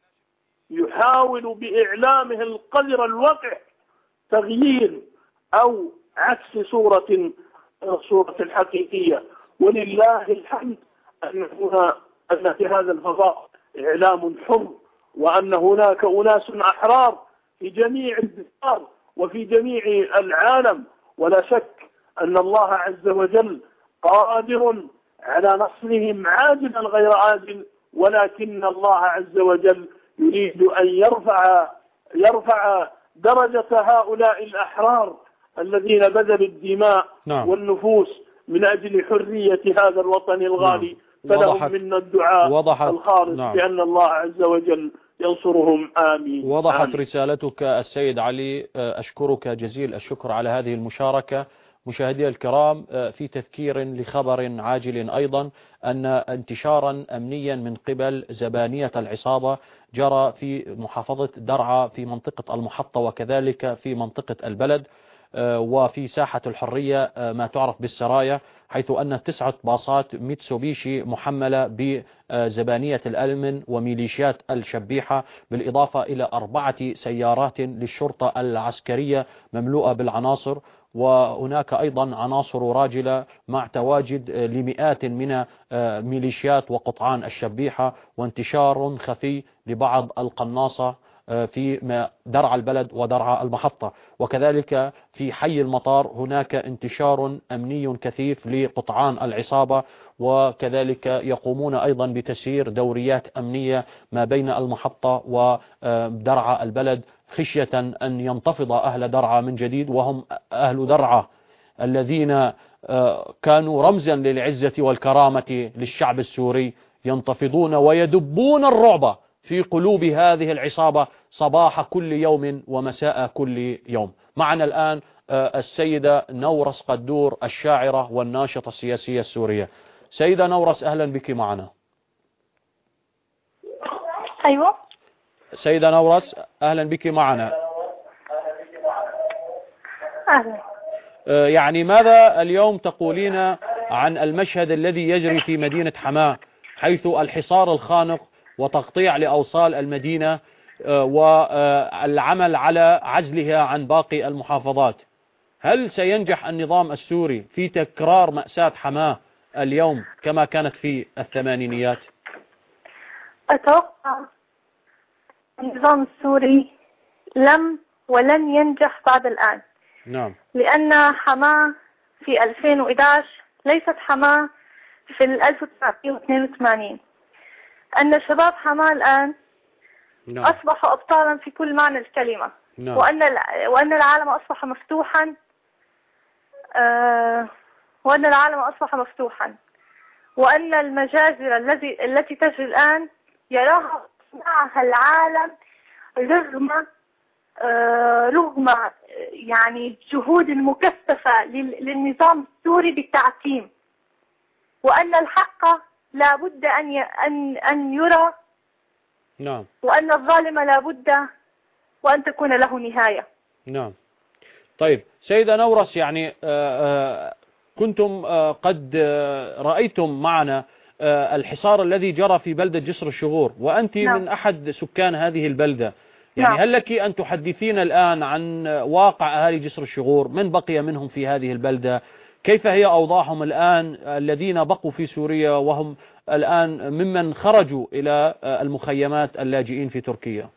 يحاول بإعلامه القذر الوقع تغيير أو عكس صورة الصورة الحقيقية. ولله الحمد أن هنا أن في هذا الفضاء إعلام حر، وأن هناك أناس أحرار في جميع البلاد وفي جميع العالم، ولا شك أن الله عز وجل قادر على نصرهم عاجلا غير آجل، ولكن الله عز وجل يريد أن يرفع يرفع درجة هؤلاء الأحرار الذين بذلوا الدماء نعم. والنفوس من أجل حرية هذا الوطن الغالي. نعم. فلهم منا الدعاء وضحت الخالص نعم. بأن الله عز وجل ينصرهم. آمين. وضحت آمين. رسالتك السيد علي، أشكرك جزيل الشكر على هذه المشاركة. مشاهدي الكرام، في تذكير لخبر عاجل أيضا أن انتشارا أمنيا من قبل زبانية العصابة جرى في محافظة درعا في منطقة المحطة وكذلك في منطقة البلد وفي ساحة الحرية ما تعرف بالسرايا، حيث أن تسعة باصات ميتسوبيشي محملة بزبانية الألمن وميليشيات الشبيحة بالإضافة إلى أربعة سيارات للشرطة العسكرية مملوءة بالعناصر، وهناك أيضا عناصر راجلة مع تواجد لمئات من ميليشيات وقطعان الشبيحة، وانتشار خفي لبعض القناصة في درعا البلد ودرعا المحطة. وكذلك في حي المطار هناك انتشار أمني كثيف لقطعان العصابة، وكذلك يقومون أيضا بتسيير دوريات أمنية ما بين المحطة ودرعا البلد خشية أن ينتفض أهل درعا من جديد، وهم أهل درعا الذين كانوا رمزا للعزة والكرامة للشعب السوري، ينتفضون ويدبون الرعب في قلوب هذه العصابة صباح كل يوم ومساء كل يوم. معنا الآن السيدة نورس قدور الشاعرة والناشطة السياسية السورية. سيدة نورس، أهلا بك معنا. أيوة سيدة نورس، أهلا بك معنا. أهلا. يعني ماذا اليوم تقولين عن المشهد الذي يجري في مدينة حماة، حيث الحصار الخانق وتقطيع لأوصال المدينة والعمل على عزلها عن باقي المحافظات؟ هل سينجح النظام السوري في تكرار مأساة حماة اليوم كما كانت في الثمانينيات؟ أتوقع النظام السوري لم ولن ينجح بعد الآن. نعم. لأن حماة في ألفين وإحدى عشر ليست حماة في ألف وتسعمئة واثنين وثمانين. أن شباب حماة الآن نعم. أصبحوا أبطالا في كل معنى الكلمة. نعم. وأن وأن العالم أصبح مفتوحا آه وأن العالم أصبح مفتوحا وأن المجازر الذي التي تجري الآن يراها معها العالم رغم آه رغم يعني جهود مكثفة للنظام السوري بالتعتيم، وأن الحق لا بد أن أن أن يرى. نعم. وأن الظالم لا بد وأن تكون له نهاية. نعم. طيب سيدة نورس، يعني كنتم قد رأيتم معنا الحصار الذي جرى في بلدة جسر الشغور، وأنت نعم. من أحد سكان هذه البلدة، يعني نعم. هل لك أن تحدثين الآن عن واقع أهالي جسر الشغور؟ من بقي منهم في هذه البلدة؟ كيف هي أوضاعهم الآن الذين بقوا في سوريا وهم الآن ممن خرجوا إلى المخيمات اللاجئين في تركيا؟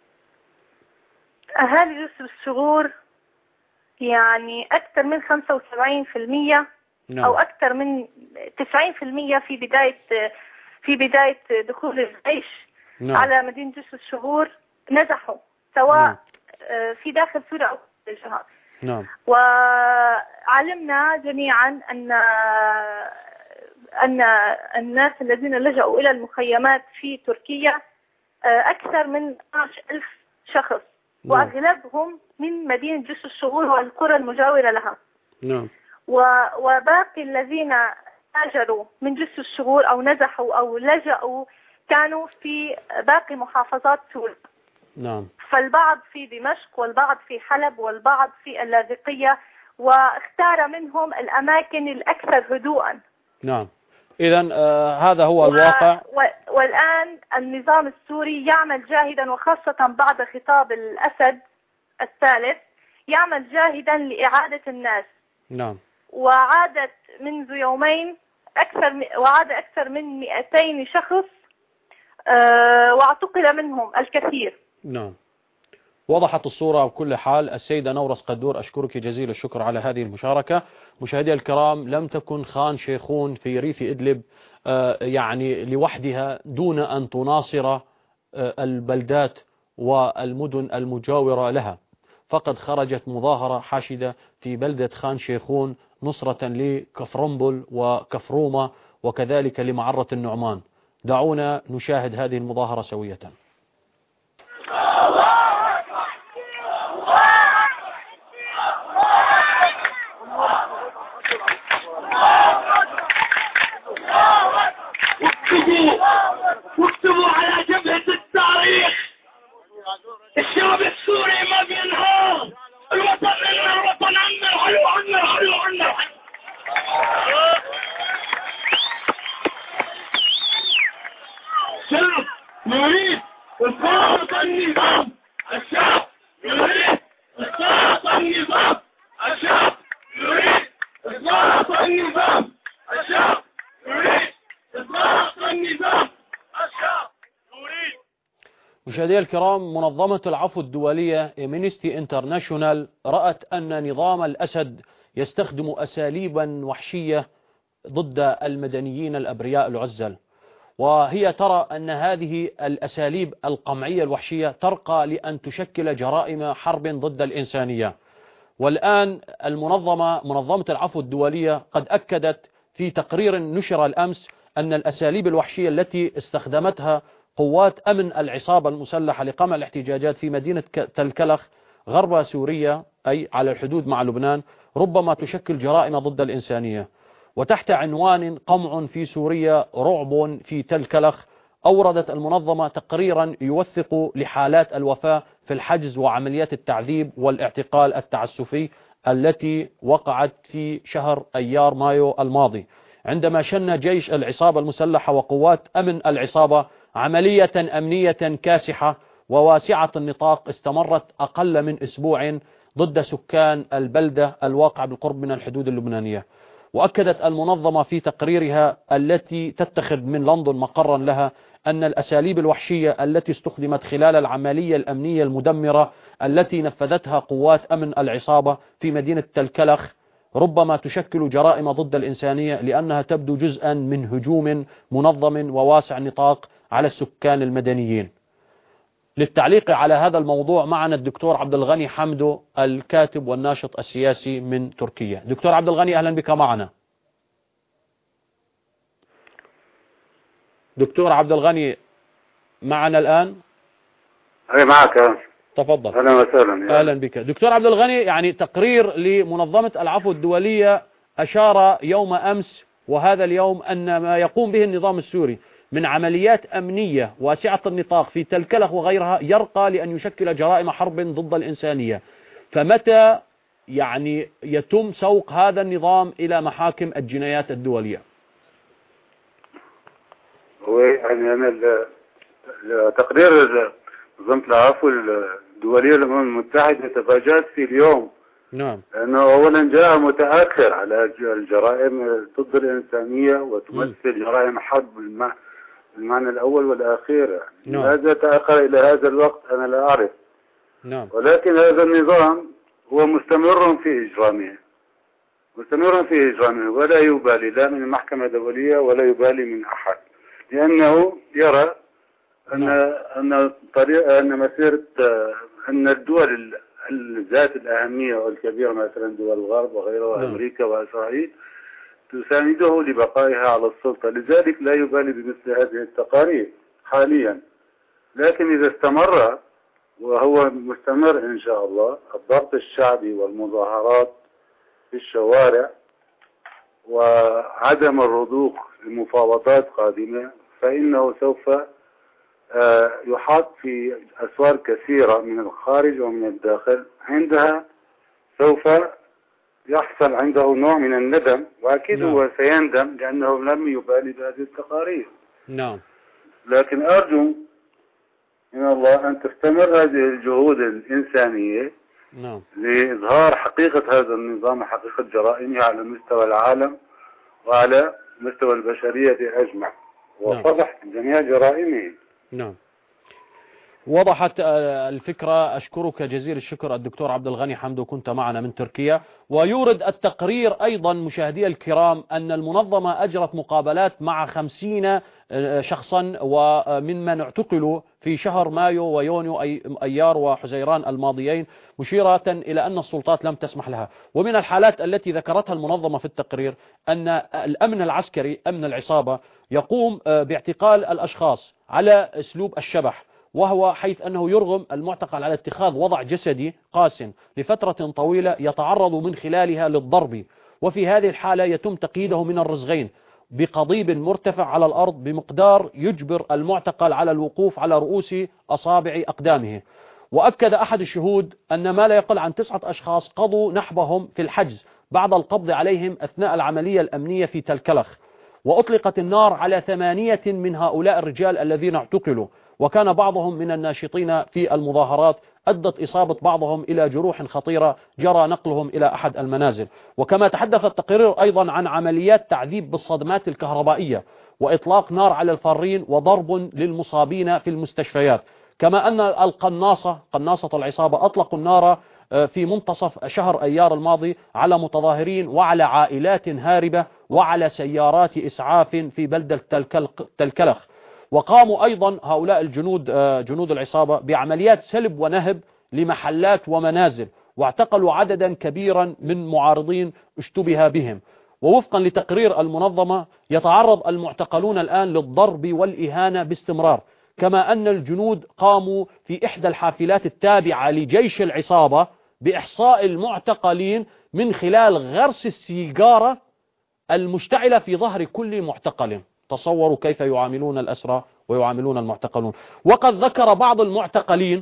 أهالي جسر الشغور يعني أكثر من خمسة وسبعين بالمئة نعم. أو أكثر من تسعين بالمئة في بداية في بداية دخول الجيش نعم. على مدينة جسر الشغور نجحوا، سواء نعم. في داخل سوريا أو في الجهات. نعم. وعلمنا جميعا أن أن الناس الذين لجأوا إلى المخيمات في تركيا أكثر من اثناشر ألف شخص. نعم. وأغلبهم من مدينة جسر الشغور والقرى المجاورة لها. نعم. وباقي الذين هاجروا من جسر الشغور أو نزحوا أو لجأوا كانوا في باقي محافظات سوريا. نعم. فالبعض في دمشق والبعض في حلب والبعض في اللاذقية، واختار منهم الأماكن الأكثر هدوءا. نعم. إذن آه هذا هو و... الواقع. و... والآن النظام السوري يعمل جاهدا، وخاصة بعد خطاب الأسد الثالث يعمل جاهدا لإعادة الناس. نعم. وعادت منذ يومين أكثر وعاد أكثر من مئتين شخص واعتقل منهم الكثير. نعم، وضحت الصورة بكل حال. السيدة نورس قدور، أشكرك جزيل الشكر على هذه المشاركة. مشاهدي الكرام، لم تكن خان شيخون في ريف إدلب يعني لوحدها دون أن تناصر البلدات والمدن المجاورة لها، فقد خرجت مظاهرة حاشدة في بلدة خان شيخون نصرة لكفرنبل وكفرومة وكذلك لمعرة النعمان. دعونا نشاهد هذه المظاهرة سوية. واكتبوا على جبهة التاريخ، الشعب السوري ما بينهار، الوطن لنا، الوطن عنا، حلو عنا، حلو عنا. الشعب يريد إسقاط النظام، الشعب يريد إسقاط النظام، الشعب يريد إسقاط النظام، الشعب يريد إسقاط النظام، الشعب يريد. مشاهدي الكرام، منظمة العفو الدولية امنستي انترناشونال رأت أن نظام الأسد يستخدم أساليبا وحشية ضد المدنيين الأبرياء العزل، وهي ترى أن هذه الأساليب القمعية الوحشية ترقى لأن تشكل جرائم حرب ضد الإنسانية. والآن المنظمة منظمة العفو الدولية قد أكدت في تقرير نشر الأمس أن الأساليب الوحشية التي استخدمتها قوات أمن العصابة المسلحة لقمع الاحتجاجات في مدينة تلكلخ غرب سوريا أي على الحدود مع لبنان ربما تشكل جرائم ضد الإنسانية. وتحت عنوان قمع في سوريا رعب في تلكلخ أوردت المنظمة تقريرا يوثق لحالات الوفاة في الحجز وعمليات التعذيب والاعتقال التعسفي التي وقعت في شهر أيار مايو الماضي، عندما شن جيش العصابة المسلحة وقوات أمن العصابة عملية أمنية كاسحة وواسعة النطاق استمرت أقل من أسبوع ضد سكان البلدة الواقعة بالقرب من الحدود اللبنانية. وأكدت المنظمة في تقريرها التي تتخذ من لندن مقرا لها أن الأساليب الوحشية التي استخدمت خلال العملية الأمنية المدمرة التي نفذتها قوات أمن العصابة في مدينة تلكلخ ربما تشكل جرائم ضد الإنسانية، لأنها تبدو جزءا من هجوم منظم وواسع النطاق على السكان المدنيين. للتعليق على هذا الموضوع معنا الدكتور عبد الغني حمدو، الكاتب والناشط السياسي من تركيا. دكتور عبد الغني، أهلا بك معنا. دكتور عبد الغني معنا الآن؟ أي معك. تفضل. أهلا وسهلا. أهلا بك دكتور عبد الغني. يعني تقرير لمنظمة العفو الدولية أشار يوم أمس وهذا اليوم أن ما يقوم به النظام السوري من عمليات أمنية واسعة النطاق في تلكلخ وغيرها يرقى لأن يشكل جرائم حرب ضد الإنسانية. فمتى يعني يتم سوق هذا النظام إلى محاكم الجنايات الدولية؟ هو يعني أنا تقرير منظمة العفو الدولية للأمم المتحدة تفاجأت في اليوم. نعم. لأنه أولا جاء متأخر على الجرائم ضد الإنسانية وتمثل م. جرائم حرب بالمعنى الأول والأخير. يعني نعم. لماذا تأخر إلى هذا الوقت أنا لا أعرف. نعم. ولكن هذا النظام هو مستمر في إجرامه مستمر في إجرامه ولا يبالي لا من المحكمة الدولية ولا يبالي من أحد، لأنه يرى أن نعم. أن طريق أن مسيرة أن الدول ذات الأهمية والكبيرة مثلا دول الغرب وغيرها وأمريكا وإسرائيل تسانده لبقائها على السلطة، لذلك لا يبالي بمثل هذه التقارير حاليا. لكن إذا استمر وهو مستمر إن شاء الله الضغط الشعبي والمظاهرات في الشوارع وعدم الرضوخ لمفاوضات قادمة، فإنه سوف يحاط في أسوار كثيرة من الخارج ومن الداخل. عندها سوف يحصل عنده نوع من الندم، وأكيد نعم. هو سيندم لأنه لم يبالي بهذه التقارير. نعم. لكن أرجو من الله أن تستمر هذه الجهود الإنسانية نعم. لإظهار حقيقة هذا النظام وحقيقة جرائمه على مستوى العالم وعلى مستوى البشرية أجمع، وفضح جميع جرائمه. نعم. وضحت الفكرة. أشكرك جزيل الشكر الدكتور عبد الغني حمدو، كنت معنا من تركيا. ويورد التقرير أيضا مشاهدي الكرام أن المنظمة أجرت مقابلات مع خمسين شخصا وممن اعتقلوا في شهر مايو ويونيو أي أيار وحزيران الماضيين، مشيرة إلى أن السلطات لم تسمح لها. ومن الحالات التي ذكرتها المنظمة في التقرير أن الأمن العسكري أمن العصابة يقوم باعتقال الأشخاص على أسلوب الشبح، وهو حيث أنه يرغم المعتقل على اتخاذ وضع جسدي قاس لفترة طويلة يتعرض من خلالها للضرب، وفي هذه الحالة يتم تقييده من الرزغين بقضيب مرتفع على الأرض بمقدار يجبر المعتقل على الوقوف على رؤوس أصابع أقدامه. وأكد أحد الشهود أن ما لا يقل عن تسعة أشخاص قضوا نحبهم في الحجز بعد القبض عليهم أثناء العملية الأمنية في تلكلخ، وأطلقت النار على ثمانية من هؤلاء الرجال الذين اعتقلوا، وكان بعضهم من الناشطين في المظاهرات، أدت إصابة بعضهم إلى جروح خطيرة جرى نقلهم إلى أحد المنازل. وكما تحدث التقرير أيضا عن عمليات تعذيب بالصدمات الكهربائية وإطلاق نار على الفارين وضرب للمصابين في المستشفيات، كما أن القناصة قناصة العصابة أطلقوا النار في منتصف شهر أيار الماضي على متظاهرين وعلى عائلات هاربة وعلى سيارات إسعاف في بلدة تلكلخ. وقاموا أيضا هؤلاء الجنود جنود العصابة بعمليات سلب ونهب لمحلات ومنازل، واعتقلوا عددا كبيرا من معارضين اشتبه بهم. ووفقا لتقرير المنظمة يتعرض المعتقلون الآن للضرب والإهانة باستمرار، كما أن الجنود قاموا في إحدى الحافلات التابعة لجيش العصابة بإحصاء المعتقلين من خلال غرس السيجارة المشتعلة في ظهر كل معتقل. تصوروا كيف يعاملون الأسرى ويعاملون المعتقلون. وقد ذكر بعض المعتقلين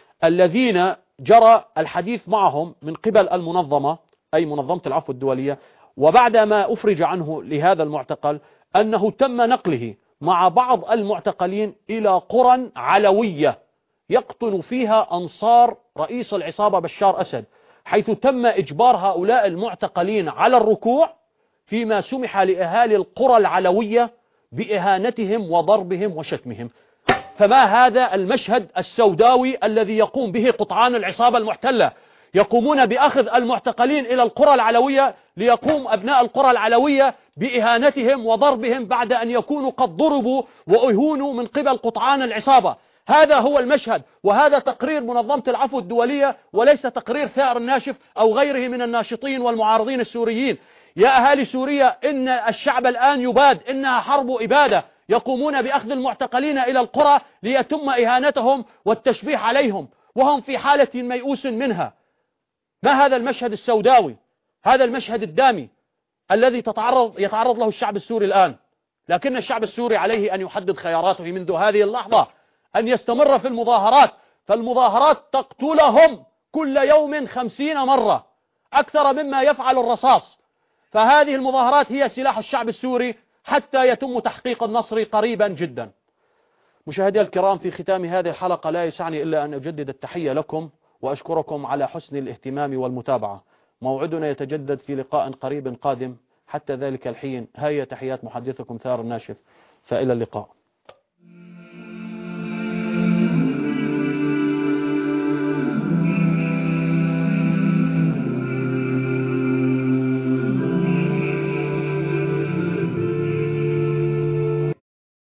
الذين جرى الحديث معهم من قبل المنظمة أي منظمة العفو الدولية، وبعدما أفرج عنه لهذا المعتقل أنه تم نقله مع بعض المعتقلين إلى قرى علوية يقتل فيها أنصار رئيس العصابة بشار أسد، حيث تم إجبار هؤلاء المعتقلين على الركوع، فيما سمح لأهالي القرى العلوية بإهانتهم وضربهم وشتمهم. فما هذا المشهد السوداوي الذي يقوم به قطعان العصابة المحتلة؟ يقومون بأخذ المعتقلين إلى القرى العلوية ليقوم أبناء القرى العلوية بإهانتهم وضربهم بعد أن يكونوا قد ضربوا وأهونوا من قبل قطعان العصابة. هذا هو المشهد، وهذا تقرير منظمة العفو الدولية وليس تقرير ثائر الناشف أو غيره من الناشطين والمعارضين السوريين. يا أهالي سوريا، إن الشعب الآن يباد، إنها حرب إبادة، يقومون بأخذ المعتقلين إلى القرى ليتم إهانتهم والتشبيح عليهم وهم في حالة ميؤوس منها. ما هذا المشهد السوداوي؟ هذا المشهد الدامي الذي تتعرض يتعرض له الشعب السوري الآن. لكن الشعب السوري عليه أن يحدد خياراته منذ هذه اللحظة، أن يستمر في المظاهرات، فالمظاهرات تقتلهم كل يوم خمسين مرة أكثر مما يفعل الرصاص. فهذه المظاهرات هي سلاح الشعب السوري حتى يتم تحقيق النصر قريبا جدا. مشاهدي الكرام، في ختام هذه الحلقة لا يسعني إلا أن أجدد التحية لكم وأشكركم على حسن الاهتمام والمتابعة. موعدنا يتجدد في لقاء قريب قادم، حتى ذلك الحين هيا تحيات محدثكم ثار الناشف، فإلى اللقاء.